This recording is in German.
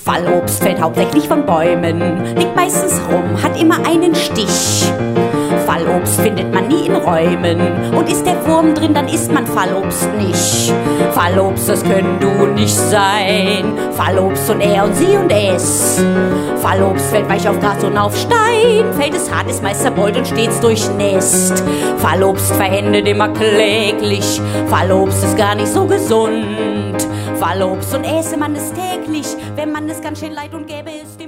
Fallobst fällt hauptsächlich von Bäumen, liegt meistens rum, hat immer einen Stich. Fallobst findet man nie in Räumen und ist der Wurm drin, dann isst man Fallobst nicht. Fallobst, das können du nicht sein. Fallobst und er und sie und es. Fallobst fällt weich auf Gras und auf Stein, fällt es hart, ist meist zerbeult und stets durchnässt. Fallobst verendet immer kläglich, Fallobst ist gar nicht so gesund. Fallobst und äße man es täglich, wenn man es ganz schön leid und gäbe es